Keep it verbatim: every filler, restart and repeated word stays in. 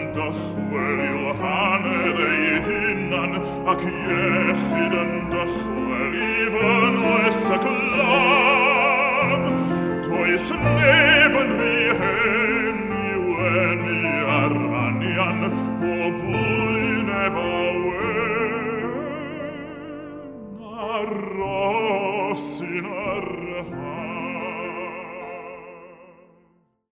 dachwel Johanne hinnan, ac iechiden dachwel even oes a klav, tois neben vi hen jueni aranian, po buine bauen, arrosin arhan.